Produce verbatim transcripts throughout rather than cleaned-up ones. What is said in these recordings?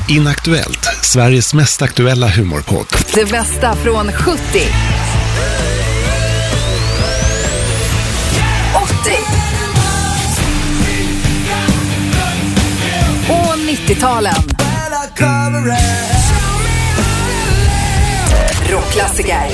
Inaktuellt, Sveriges mest aktuella humorpodd. Det bästa från sjuttio, åttio och nittio-talen. Rockklassiker.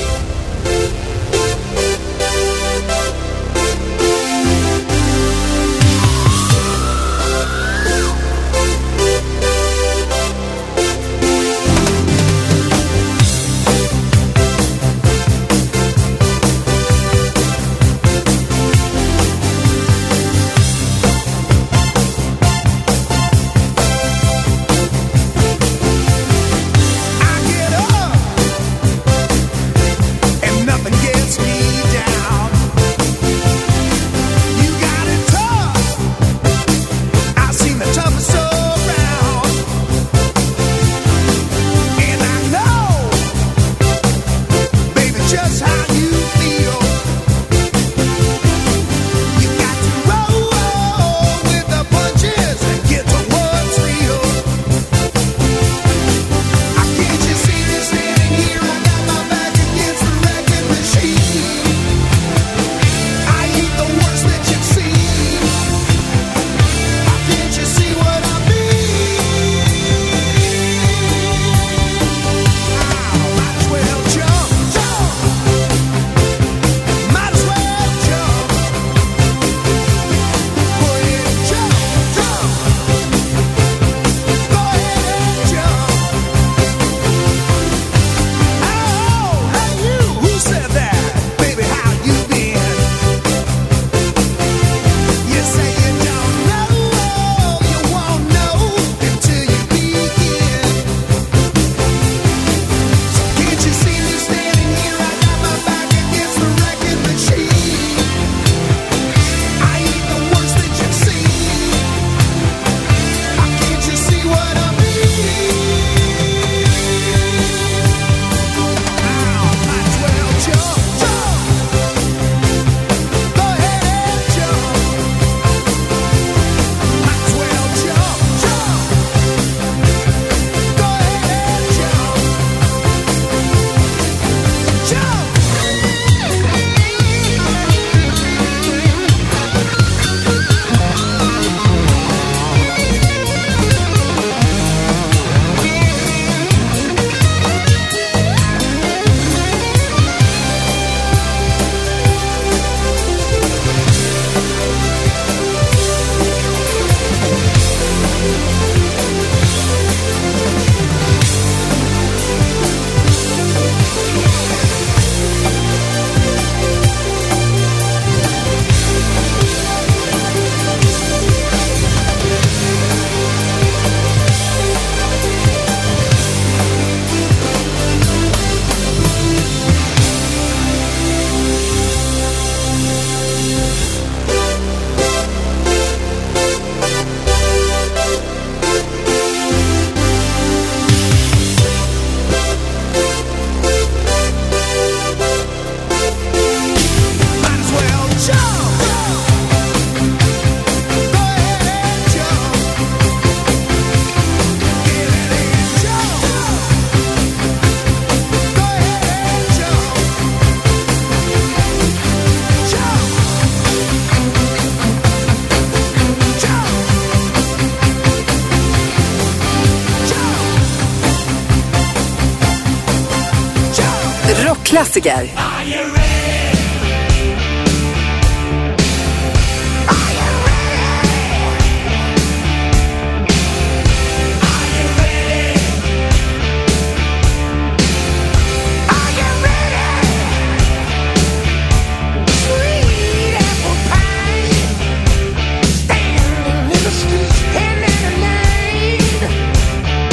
Rockklassiker.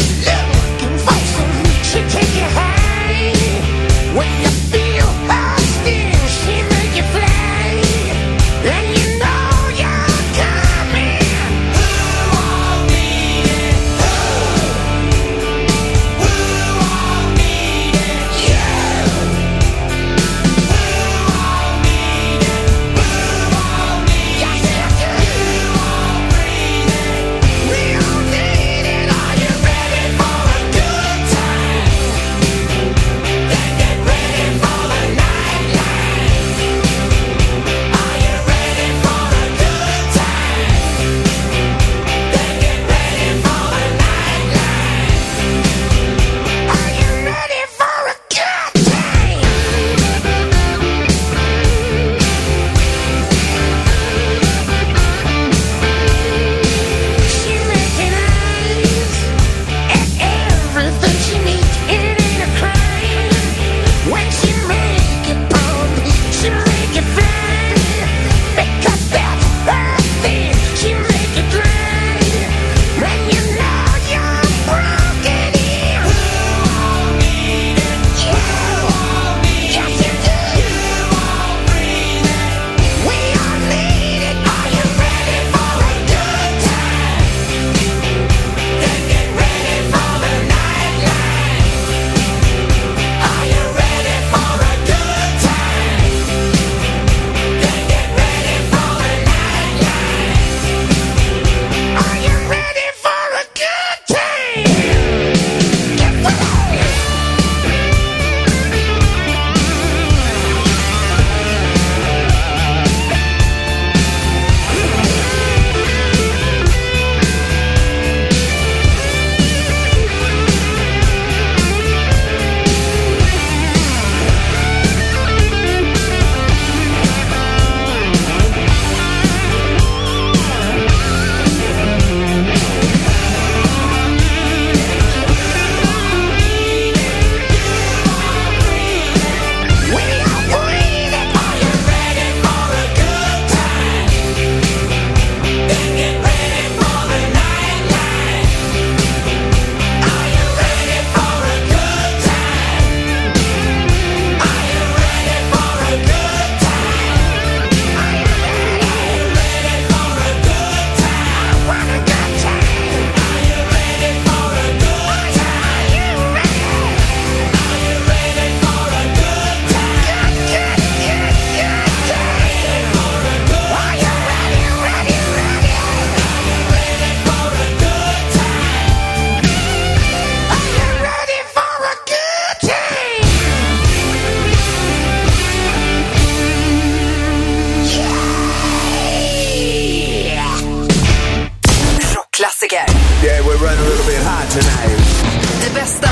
When you feel high.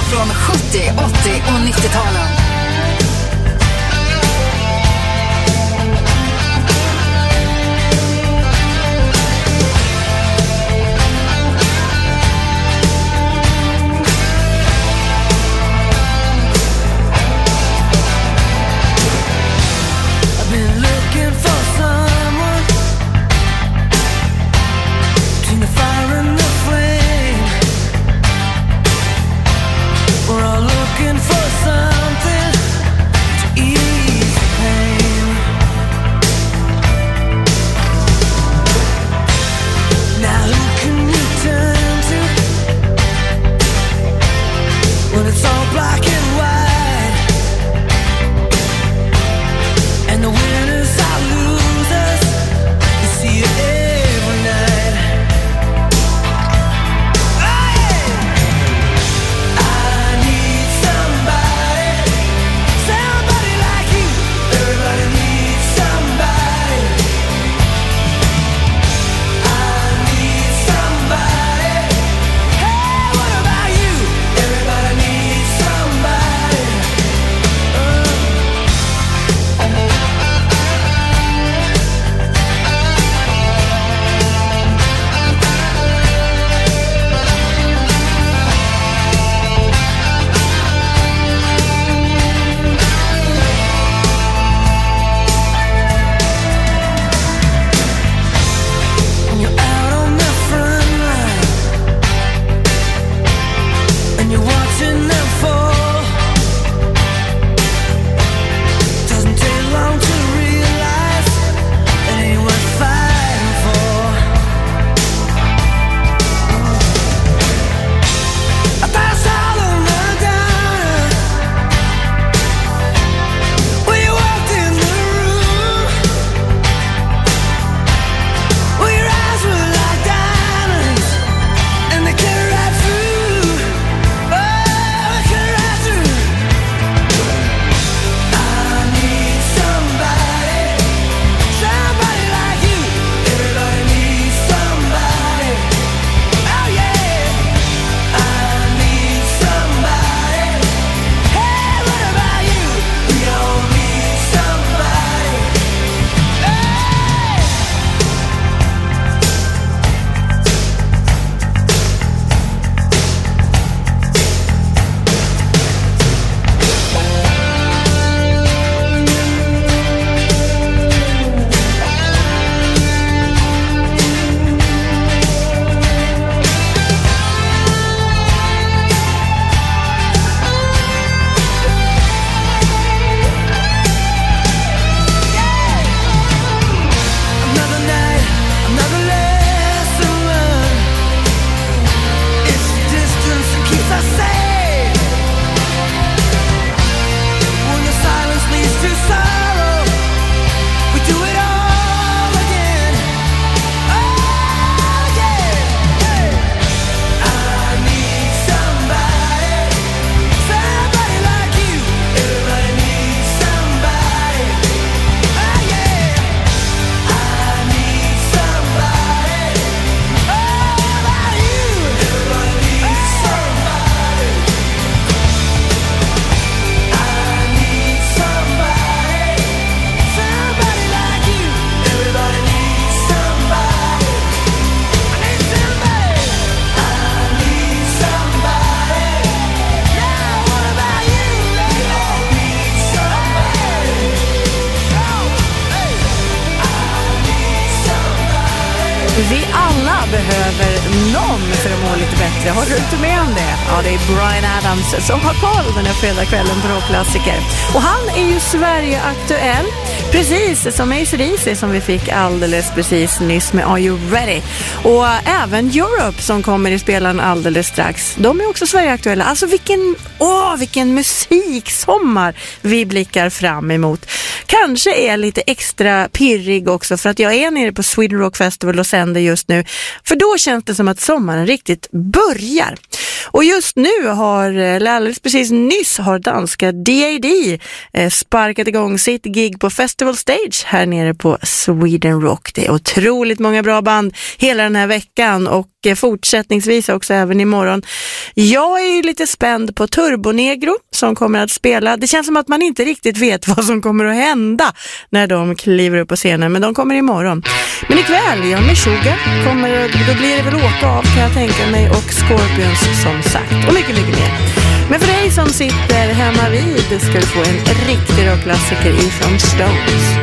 från sjuttio, åttio och nittio-talen. Vi alla behöver någon för att må lite bättre. Har du inte med om det? Ja, det är Bryan Adams som har koll den här fredagskvällen på Rockklassiker. Och han är ju Sverige aktuell. Precis som A C D C som vi fick alldeles precis nyss med Are You Ready? Och även Europe som kommer i spelaren alldeles strax. De är också Sverige aktuella. Alltså vilken, åh, vilken musiksommar vi blickar fram emot. Kanske är lite extra pirrig också för att jag är nere på Sweden Rock Festival och sänder just nu. För då känns det som att sommaren riktigt börjar. Och just nu har, eller alldeles precis nyss har danska D A D eh, sparkat igång sitt gig på festivalen Festival Stage här nere på Sweden Rock. Det är otroligt många bra band hela den här veckan och fortsättningsvis också även imorgon. Jag är ju lite spänd på Turbonegro som kommer att spela. Det känns som att man inte riktigt vet vad som kommer att hända när de kliver upp på scenen, men de kommer imorgon. Men ikväll, John Meshuggah kommer, då blir det väl åka av kan jag tänka mig, och Scorpions som sagt, och mycket, mycket mer. Men för dig som sitter hemma vid ska du få en riktig rockklassiker ifrån Stones.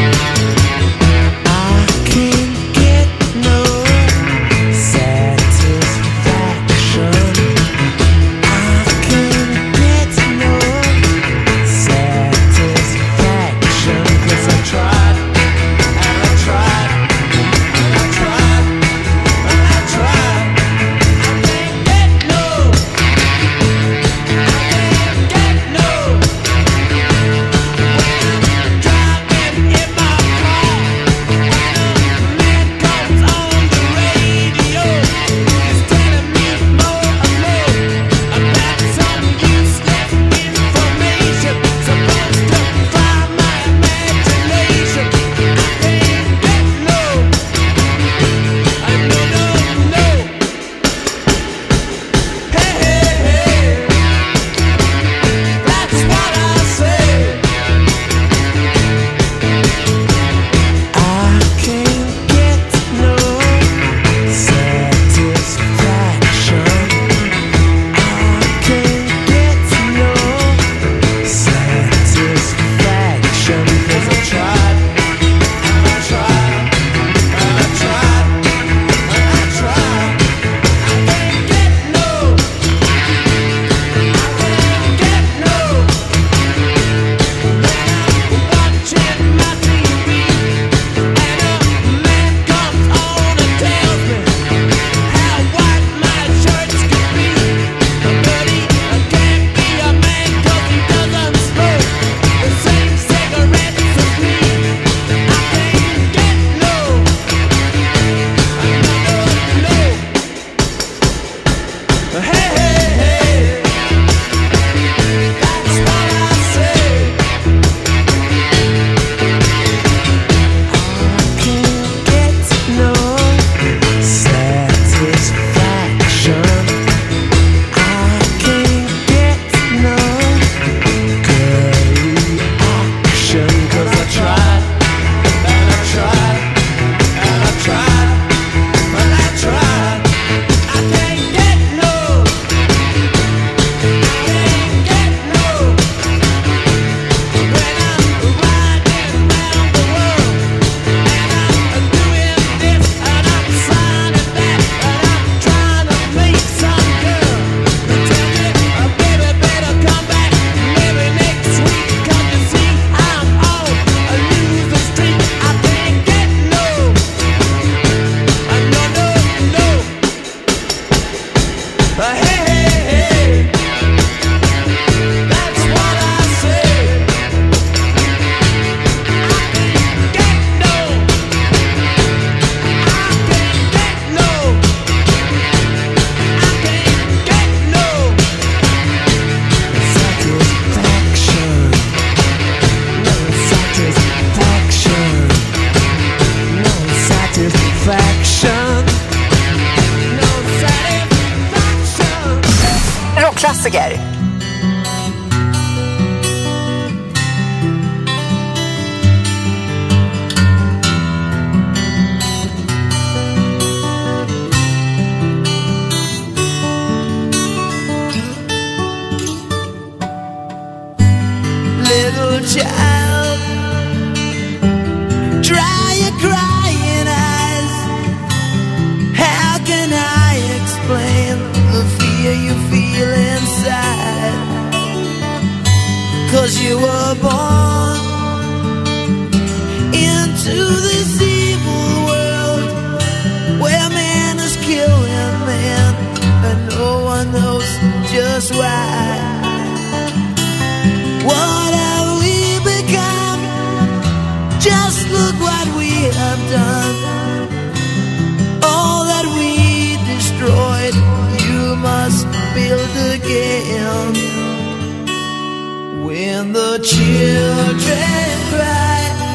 Rockklassiker. Little child, dry your crying eyes. How can I explain the fear you feel inside? 'Cause you were born into this evil world where man is killing man and no one knows just why. What have we become? Just look what we have done. All that we destroyed, you must build again. When the children cry,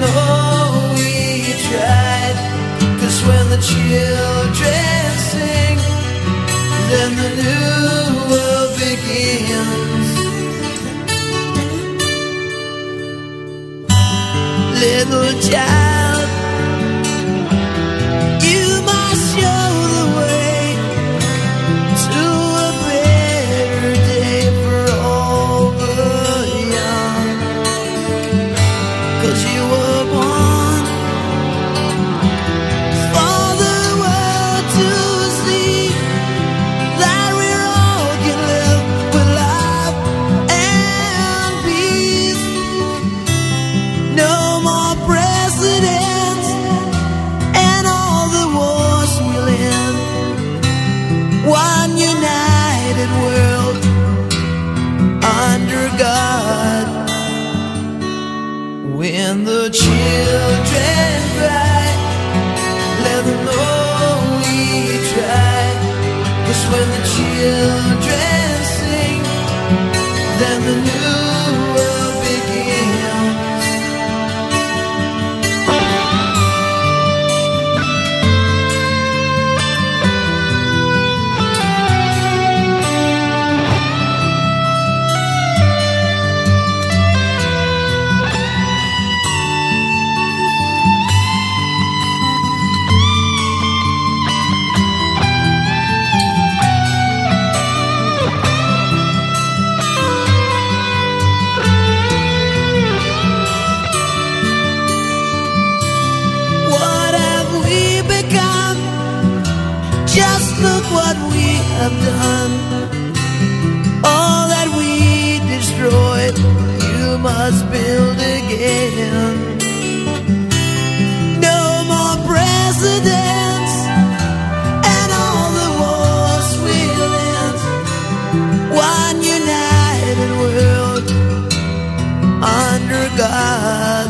know we tried. 'Cause when the children sing, then the new world begins. Little child, you must show the way to a better day for all the young. 'Cause you were born for the world to see that we all can live with love and peace. No more presidents and all the wars will end. One united world under God. When the children cry, let them know we tried. 'Cause when the children sing, then the new world begins. What have we become? Just look what we have done. All that we destroyed, you must build again. No more presidents and all the wars will end. One united world under God.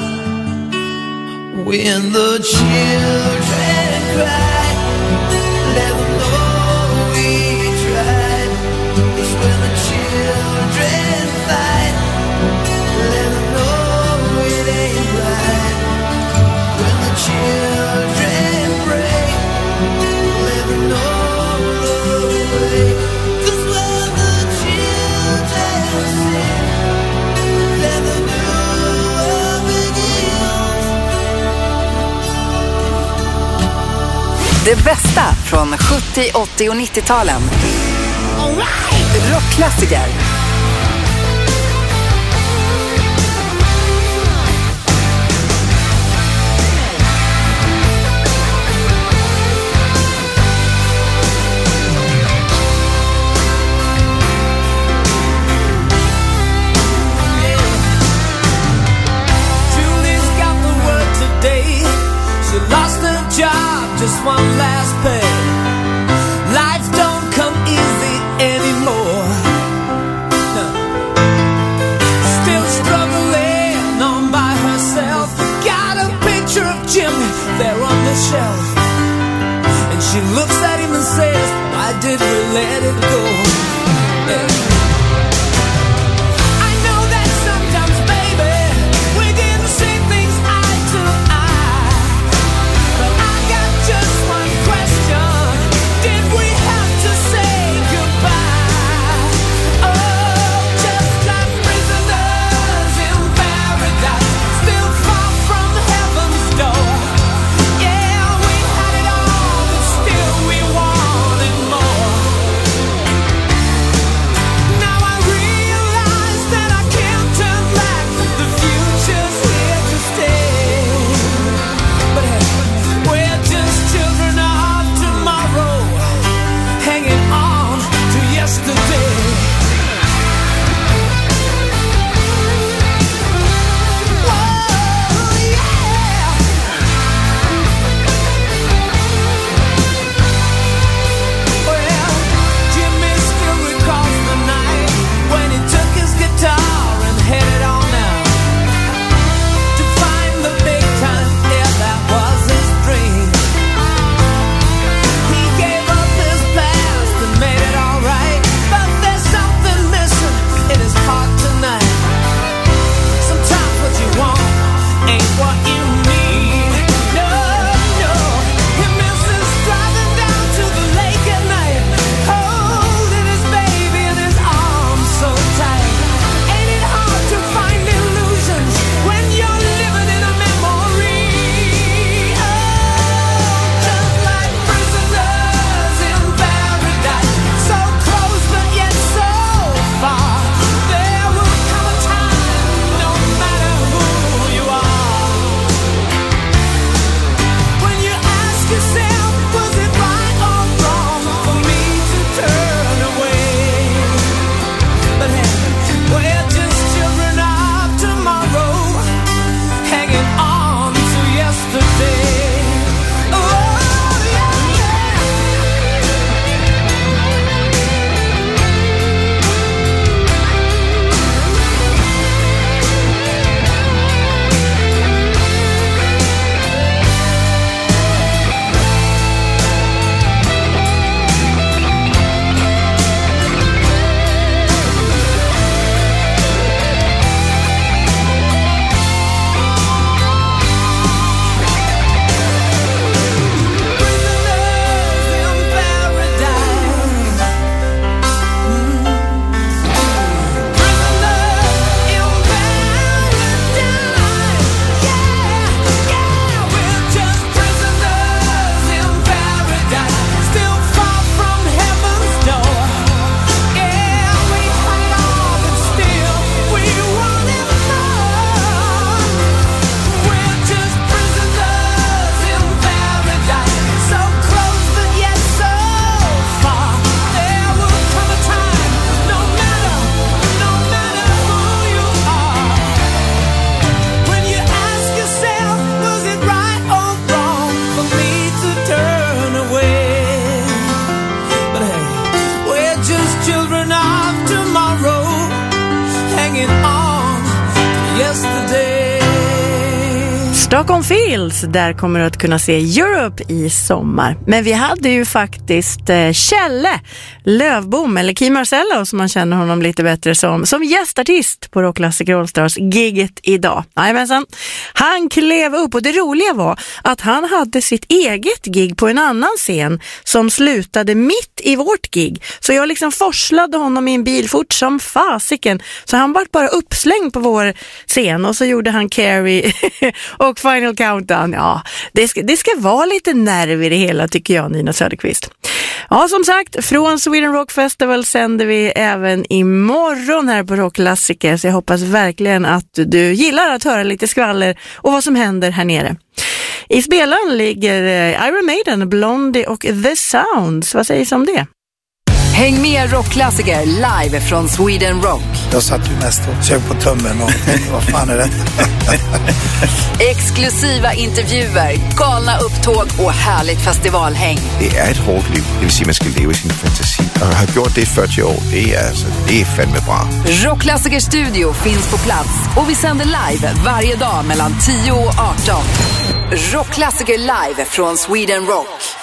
When the children cry, let them know we tried. 'Cause when the children fight, let them know it ain't right. When the children pray, let them know the way. 'Cause when the children sing, then the new world begins. Det bästa från sjuttio, åttio och nittio-talen. Rockklassiker. Julie's got the word today. She lost her job, just one last pay. Life don't come easy anymore. Stockholm Fields, där kommer du att kunna se Europe i sommar. Men vi hade ju faktiskt eh, Kjelle Lövbom, eller Key Marcello som man känner honom lite bättre som, som gästartist på Rockklassiker Allstars giget idag. Jajamensan. Han klev upp och det roliga var att han hade sitt eget gig på en annan scen som slutade mitt i vårt gig. Så jag liksom forslade honom i en bil fort som fasiken. Så han var bara uppslängd på vår scen och så gjorde han Carrie och Final Countdown. Ja, det ska, det ska vara lite nerv i det hela tycker jag, Nina Söderqvist. Ja, som sagt, från Sweden Rock Festival sänder vi även imorgon här på Rockklassiker. Så jag hoppas verkligen att du gillar att höra lite skvaller och vad som händer här nere. I spelaren ligger Iron Maiden, Blondie och The Sounds. Vad sägs om det? Häng med Rockklassiker live från Sweden Rock. Jag satt ju mest och sög på tummen och tänkte, vad fan är det? Exklusiva intervjuer, galna upptåg och härligt festivalhäng. Det är ett hårt liv, det vill säga man ska leva i sin fantasi. Och har gjort det i fyrtio år, det är, alltså, det är fan med bra. Rockklassiker Studio finns på plats och vi sänder live varje dag mellan tio och arton. Rockklassiker live från Sweden Rock.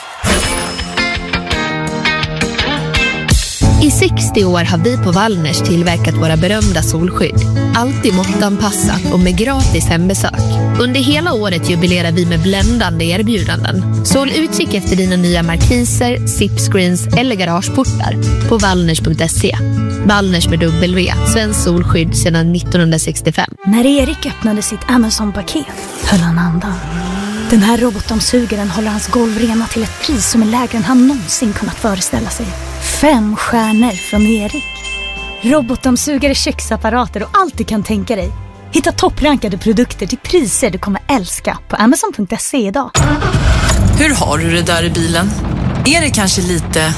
I sextio år har vi på Wallners tillverkat våra berömda solskydd. Alltid måttanpassat och med gratis hembesök. Under hela året jubilerar vi med bländande erbjudanden. Så håll utkik efter dina nya markiser, zipscreens eller garageportar på wallners punkt se. Wallners med W, svensk solskydd sedan nittonhundrasextiofem. När Erik öppnade sitt Amazon-paket höll han andan. Den här robotdammsugaren håller hans golv rena till ett pris som är lägre än han någonsin kunnat föreställa sig. Fem stjärnor från Erik. Robotdammsugare, köksapparater och allt du kan tänka dig. Hitta topprankade produkter till priser du kommer älska på amazon punkt se idag. Hur har du det där i bilen? Är det kanske lite...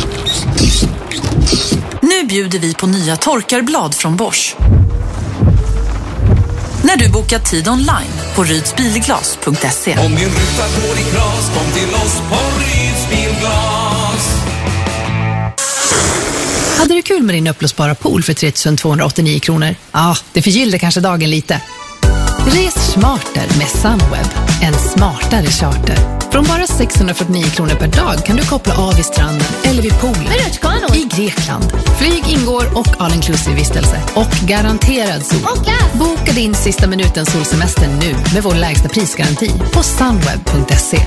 Nu bjuder vi på nya torkarblad från Bosch. När du bokar tid online på rydsbilglas punkt se. Om din ruta går i kras, kom till oss på Ryds Bilglas. Hade du kul med din upplösbara pool för tre tusen tvåhundraåttionio kronor? Ja, det förgyllde kanske dagen lite. Res smarter med Sunweb, en smartare charter. Från bara sexhundrafyrtionio kronor per dag kan du koppla av i stranden eller vid poolen i Grekland. Flyg ingår och all inclusive vistelse och garanterad sol. Boka din sista minuten solsemester nu med vår lägsta prisgaranti på sunweb punkt se.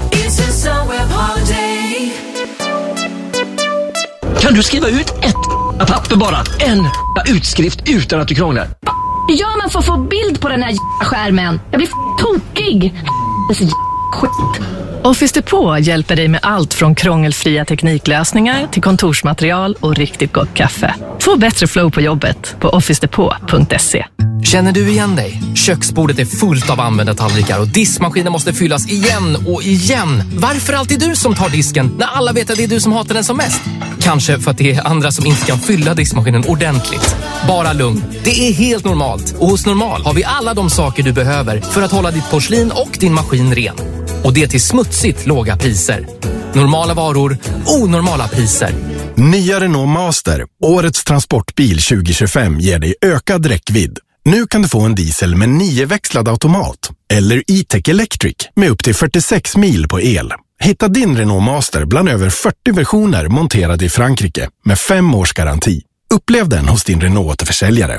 Kan du skriva ut ett papper bara? En utskrift utan att du krånglar? Ja, men för att få bild på den här skärmen. Jag blir tokig. Det är så skit. Office Depot hjälper dig med allt från krångelfria tekniklösningar till kontorsmaterial och riktigt gott kaffe. Få bättre flow på jobbet på office depot punkt se. Känner du igen dig? Köksbordet är fullt av använda tallrikar och diskmaskinen måste fyllas igen och igen. Varför alltid du som tar disken när alla vet att det är du som hatar den som mest? Kanske för att det är andra som inte kan fylla diskmaskinen ordentligt. Bara lugn, det är helt normalt. Och hos Normal har vi alla de saker du behöver för att hålla ditt porslin och din maskin ren. Och det till smutsigt låga priser. Normala varor, onormala priser. Nya Renault Master, årets transportbil tjugo tjugofem, ger dig ökad räckvidd. Nu kan du få en diesel med nioväxlad automat eller E-Tech Electric med upp till fyrtiosex mil på el. Hitta din Renault Master bland över fyrtio versioner monterade i Frankrike med fem års garanti. Upplev den hos din Renault-återförsäljare.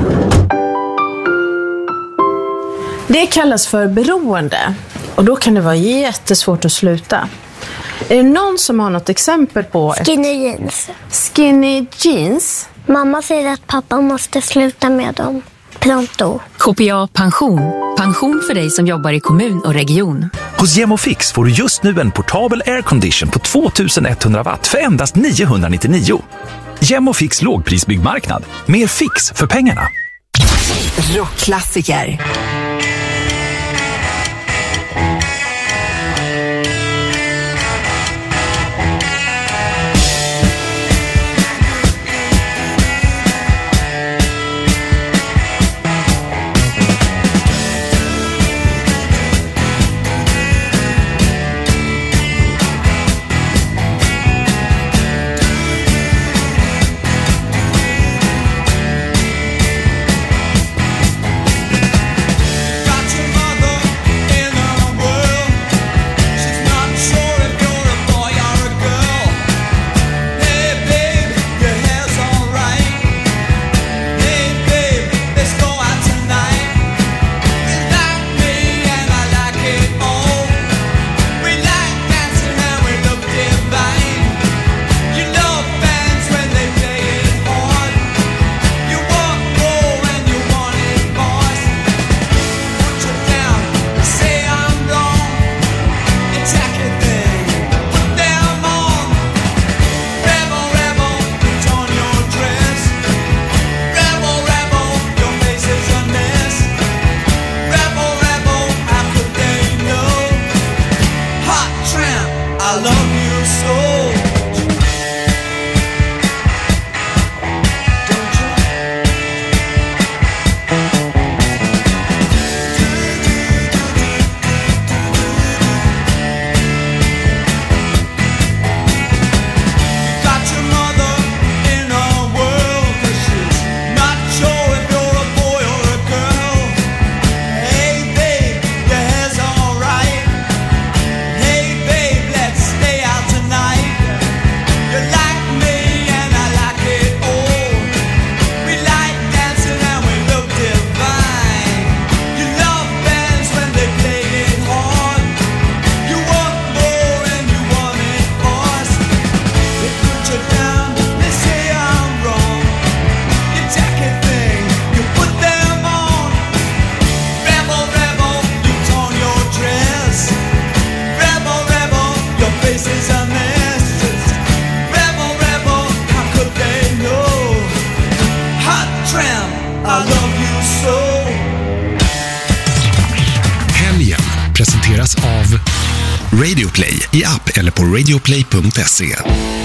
Det kallas för beroende och då kan det vara jättesvårt att sluta. Är det någon som har något exempel på... Skinny jeans. Skinny jeans? Mamma säger att pappa måste sluta med dem. Pronto. K P A Pension. Pension för dig som jobbar i kommun och region. Hos Gemofix får du just nu en portabel aircondition på tvåtusen etthundra watt för endast niohundranittionio. Gemofix lågprisbyggmarknad. Mer fix för pengarna. Rockklassiker. Radio Play i app eller på radioplay punkt se.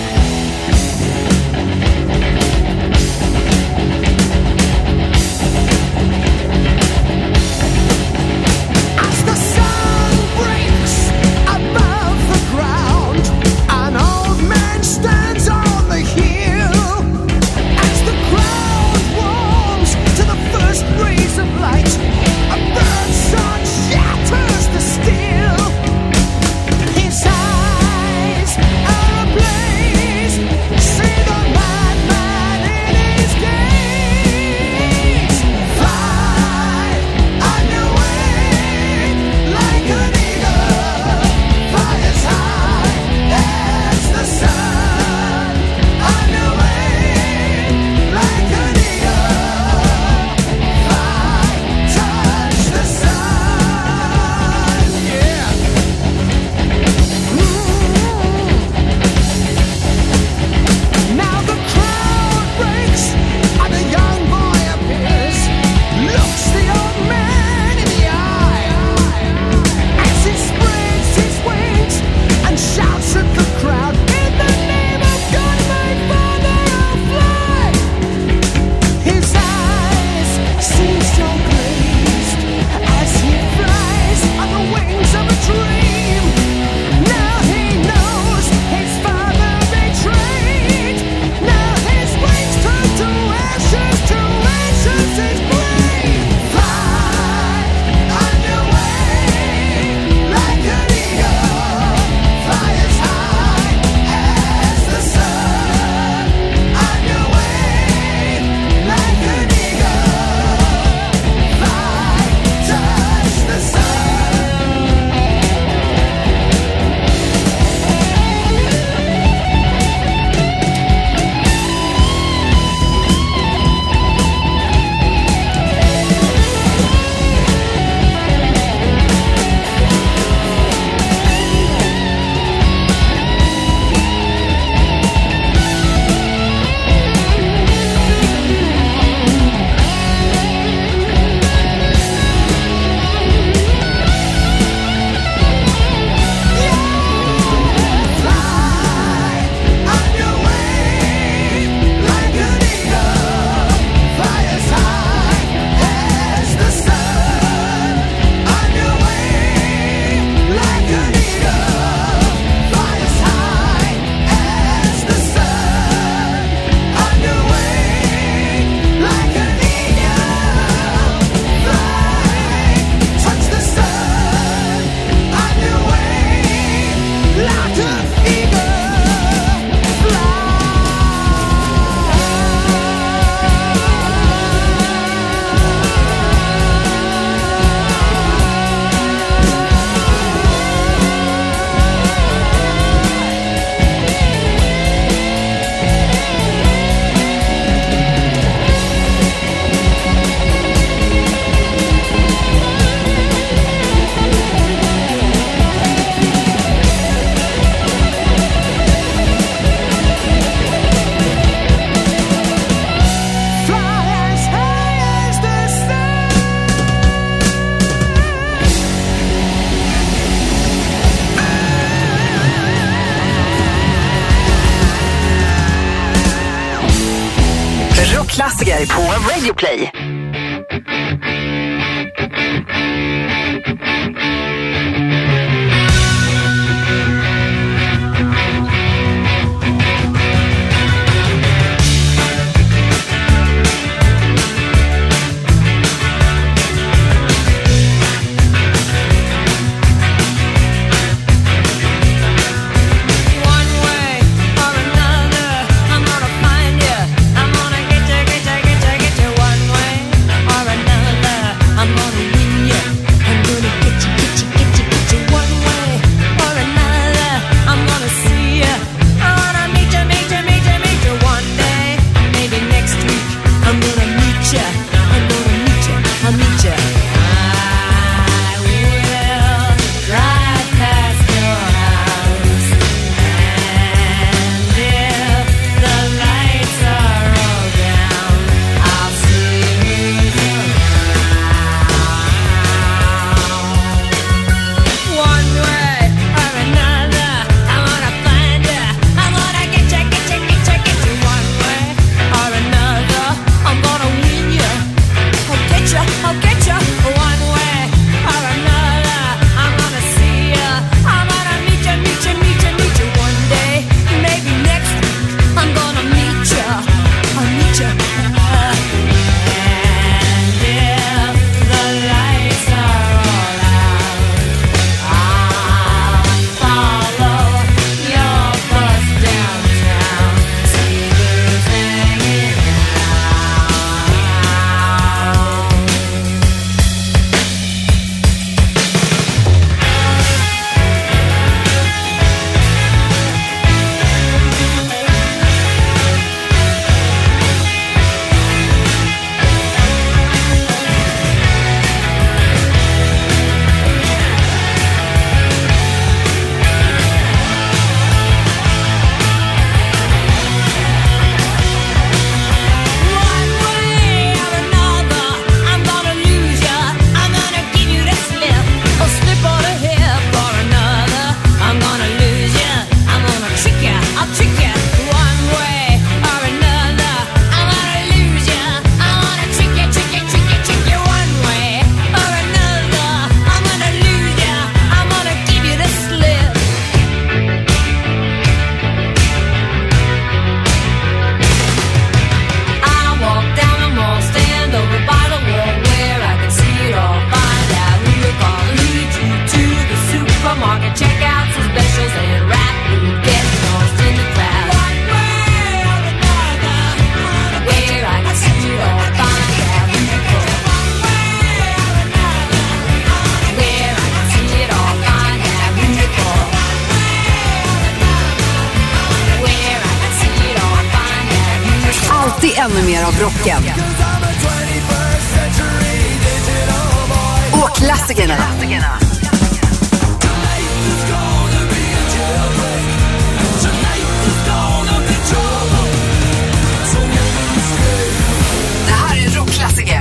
Klassiker på Radio Play. I'm gonna get you. musiken. Och klassikerna. Det här är rockklassiker.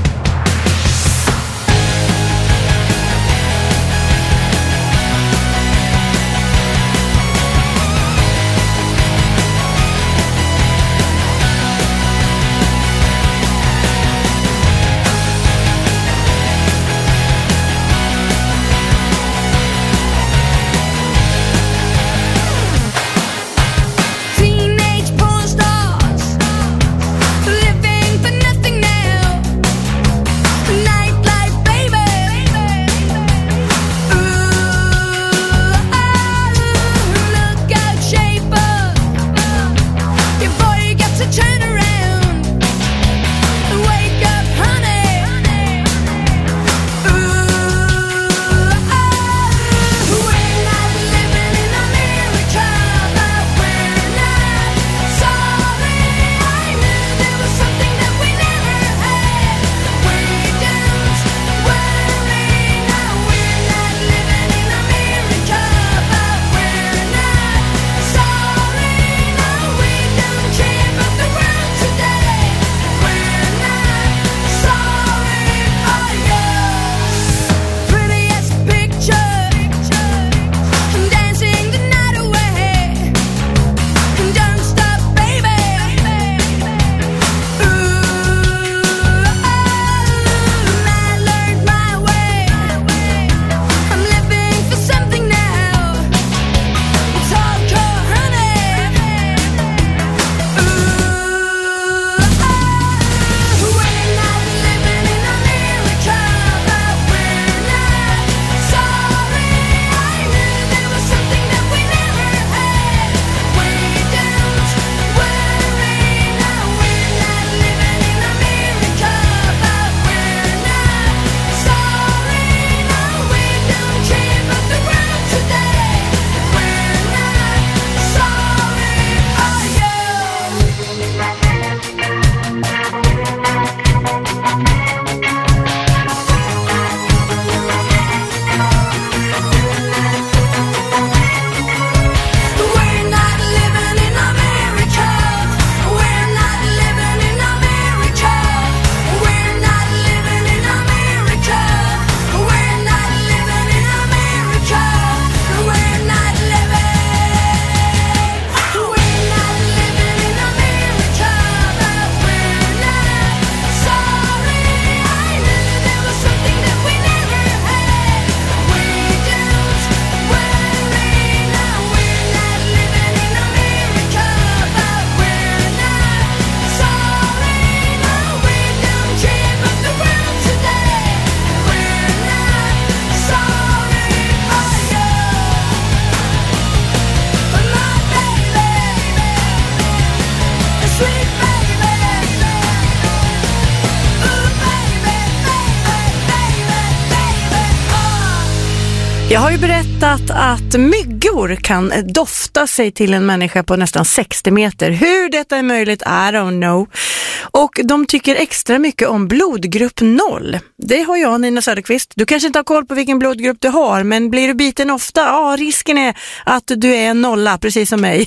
Jag har ju berättat att myggor kan dofta sig till en människa på nästan sextio meter. Hur detta är möjligt, I don't know. Och de tycker extra mycket om blodgrupp noll. Det har jag, Nina Söderqvist. Du kanske inte har koll på vilken blodgrupp du har, men blir du biten ofta? Ja, risken är att du är en nolla, precis som mig.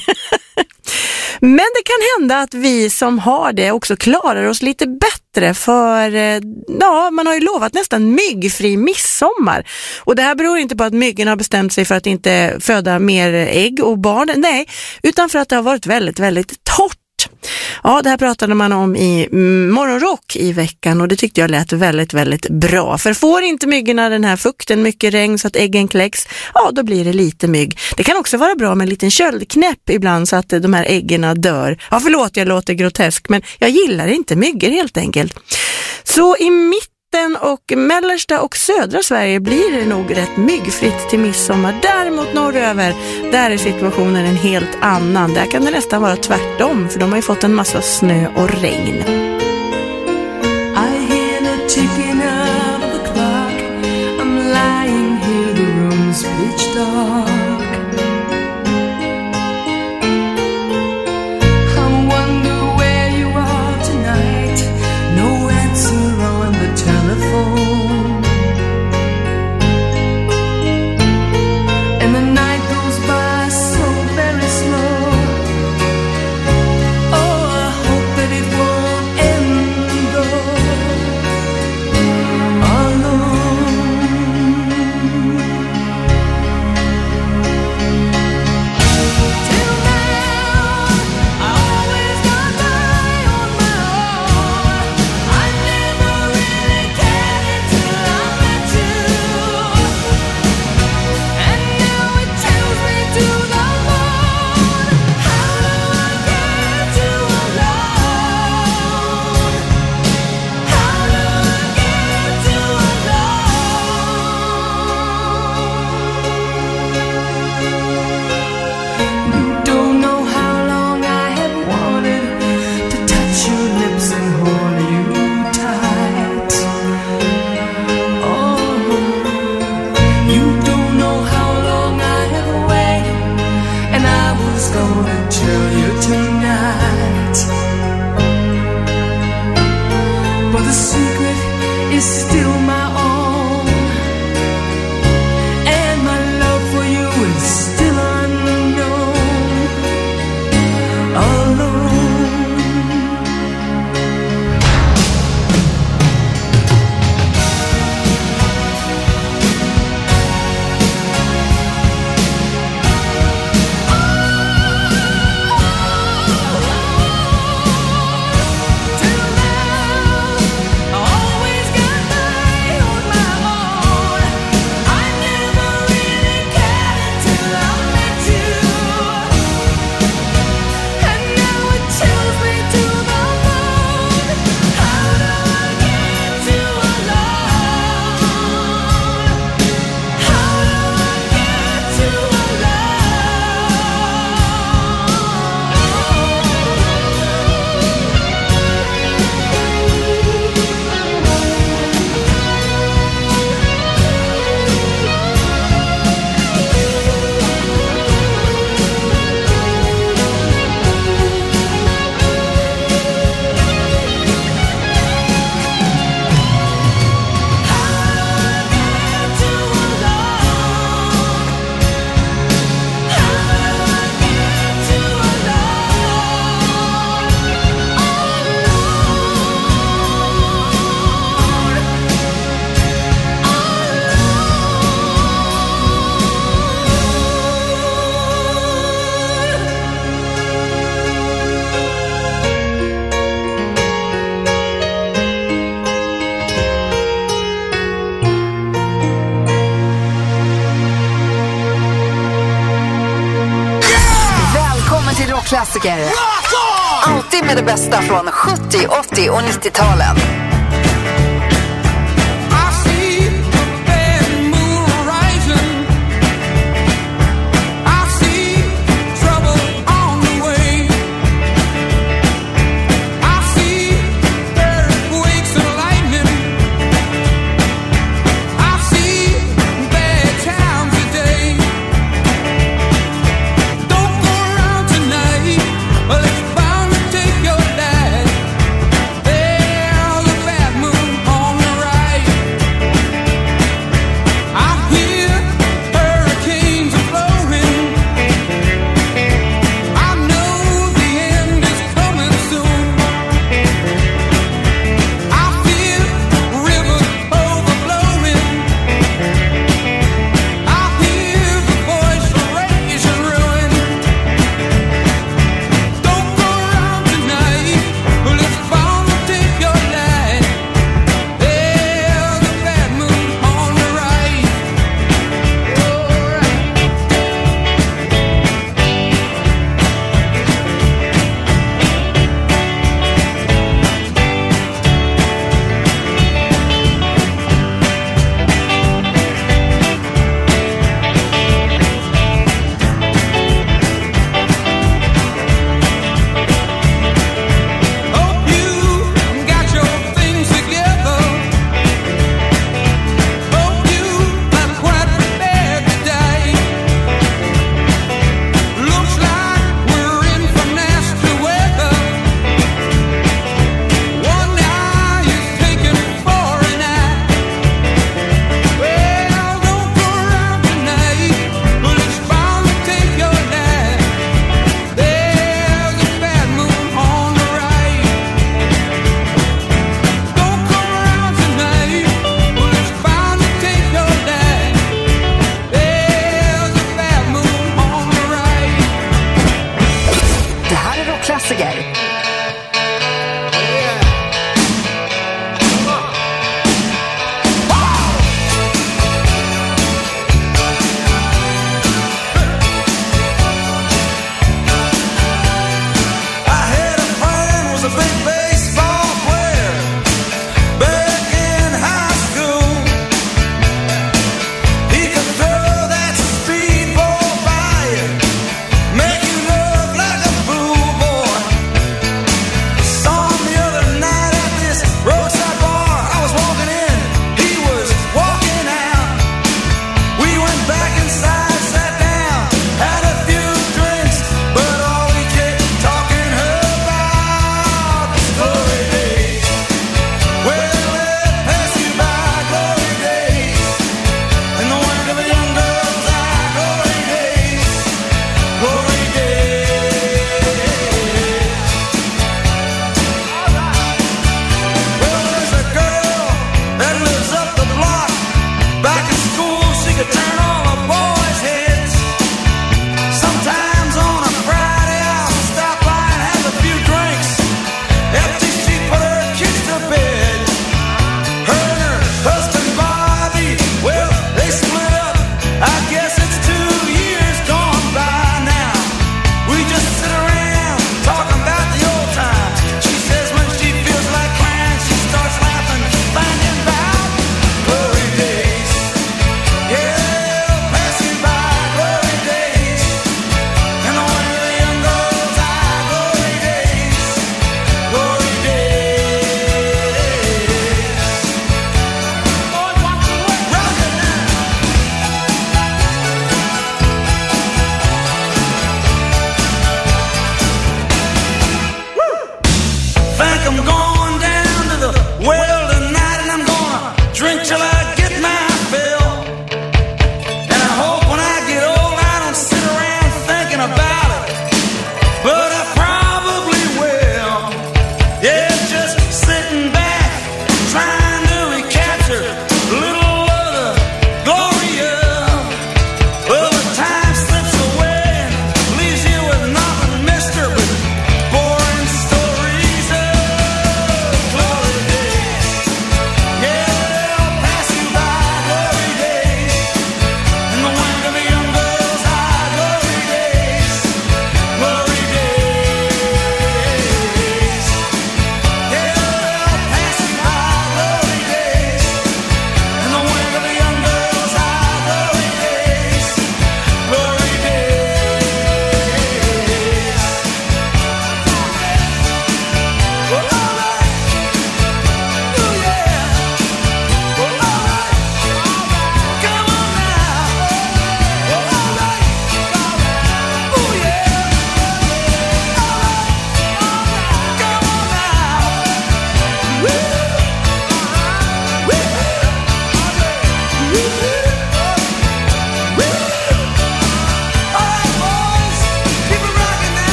Men det kan hända att vi som har det också klarar oss lite bättre, för ja, man har ju lovat nästan myggfri midsommar. Och det här beror inte på att myggen har bestämt sig för att inte föda mer ägg och barn, nej, utan för att det har varit väldigt, väldigt torrt. Ja, det här pratade man om i Morgonrock i veckan och det tyckte jag lät väldigt, väldigt bra. För får inte myggorna den här fukten, mycket regn så att äggen kläcks, ja då blir det lite mygg. Det kan också vara bra med en liten köldknäpp ibland så att de här äggen dör. Ja, förlåt, jag låter grotesk, men jag gillar inte myggor helt enkelt. Så i mitten och mellersta och södra Sverige blir det nog rätt myggfritt till midsommar. Däremot norröver, där är situationen en helt annan. Där kan det nästan vara tvärtom, för de har ju fått en massa snö och regn. I hear the ticking of the clock. I'm lying here, the room's pitch dark. I wonder where you are tonight. rockklassiker. Alltid med det bästa från sjuttio, åttio och nittio-talen. Well, it's bound to take your dad. There's a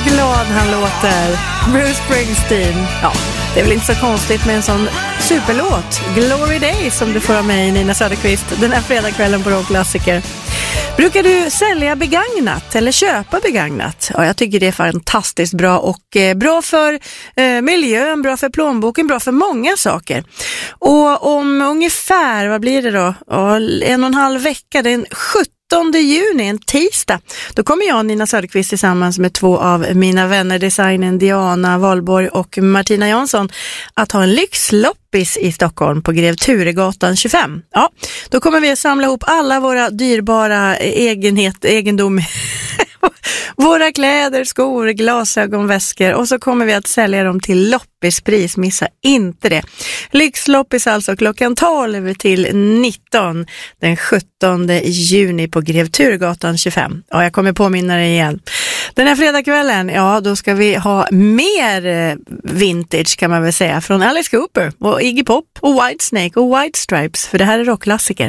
glad han låter. Bruce Springsteen. Ja, det är väl inte så konstigt med en sån superlåt. Glory Days som du får av mig, Nina Söderqvist, den här fredagskvällen på Rockklassiker. Brukar du sälja begagnat eller köpa begagnat? Ja, jag tycker det är fantastiskt bra och eh, bra för eh, miljön, bra för plånboken, bra för många saker. Och om ungefär, vad blir det då? Ja, en och en halv vecka, det är en sjuttonde juni, en tisdag. Då kommer jag och Nina Söderqvist tillsammans med två av mina vänner, designen Diana Wahlborg och Martina Jansson, att ha en lyxloppis i Stockholm på Grev Turegatan tjugofem. Ja, då kommer vi att samla ihop alla våra dyrbara egenhet, egendom, våra kläder, skor, glasögon, väskor, och så kommer vi att sälja dem till loppispris. Missa inte det. Lyxloppis alltså klockan tolv till nitton den sjuttonde juni på Grev Turegatan tjugofem. Ja, jag kommer påminna dig igen. Den här fredagskvällen, ja, då ska vi ha mer vintage kan man väl säga, från Alice Cooper och Iggy Pop och Whitesnake och White Stripes, för det här är rockklassiker.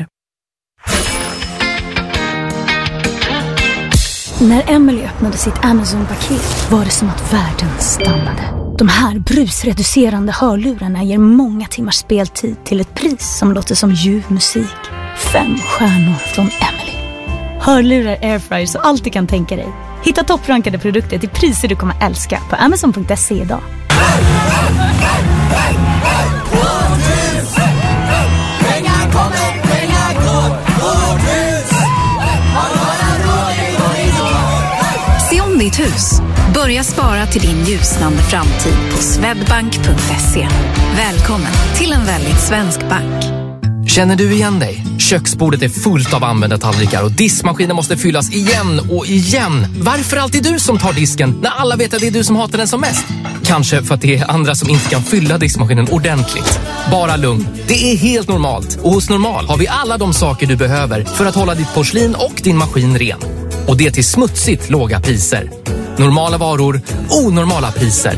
När Emily öppnade sitt Amazon-paket var det som att världen stannade. De här brusreducerande hörlurarna ger många timmars speltid till ett pris som låter som ljuv musik. Fem stjärnor från Emily. Hörlurar, airfryer, så allt du kan tänka dig. Hitta topprankade produkter till priser du kommer älska på amazon punkt se idag. Ditt hus. Börja spara till din ljusnande framtid på swedbank punkt se. Välkommen till en väldigt svensk bank. Känner du igen dig? Köksbordet är fullt av använda tallrikar och diskmaskinen måste fyllas igen och igen. Varför alltid du som tar disken när alla vet att det är du som hatar den som mest? Kanske för att det är andra som inte kan fylla diskmaskinen ordentligt. Bara lugn. Det är helt normalt. Och hos Normal har vi alla de saker du behöver för att hålla ditt porslin och din maskin ren. Och det till smutsigt låga priser. Normala varor, onormala priser.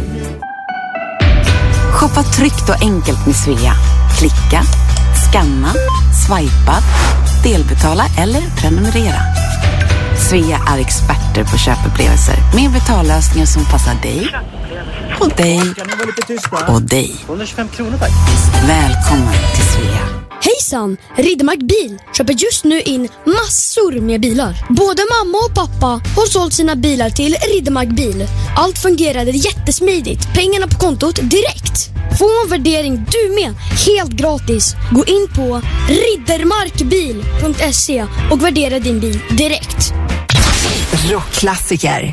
Shoppa tryggt och enkelt med Svea. Klicka, scanna, swipa, delbetala eller prenumerera. Svea är experter på köpupplevelser med betallösningar som passar dig och dig och dig. Välkommen till Svea. Hejsan! Riddermark Bil köper just nu in massor med bilar. Både mamma och pappa har sålt sina bilar till Riddermark Bil. Allt fungerade jättesmidigt. Pengarna på kontot direkt. Få en värdering du med, helt gratis. Gå in på riddermarkbil punkt se och värdera din bil direkt. Rockklassiker.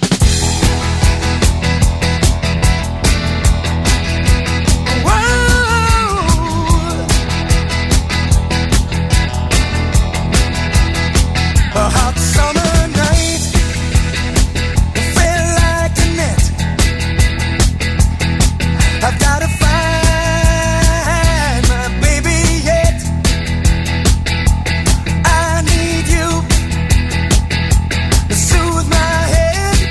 A hot summer night, it felt like a net. I've got to find my baby yet. I need you to soothe my head.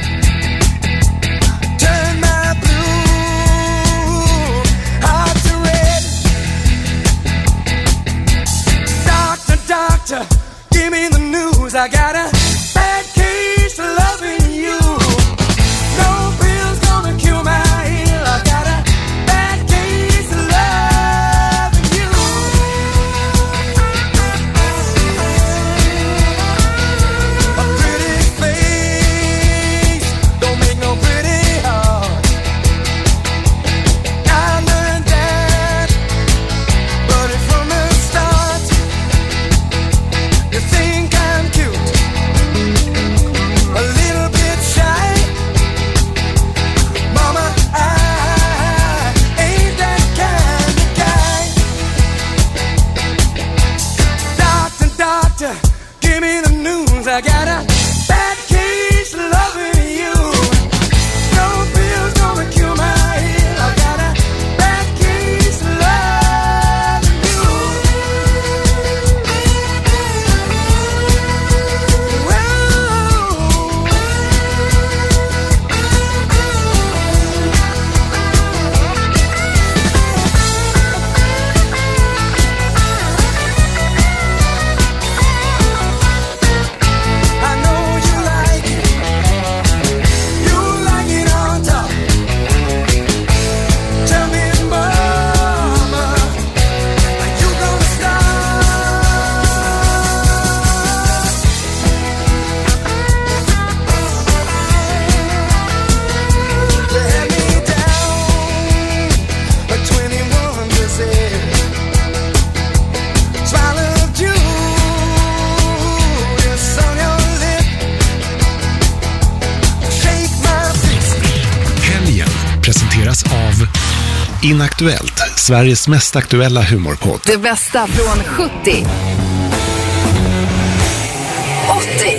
Inaktuellt, Sveriges mest aktuella humorpodd. Det bästa från sjuttio, åttio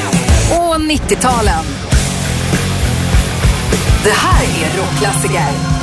och nittio-talen. Det här är rockklassiker.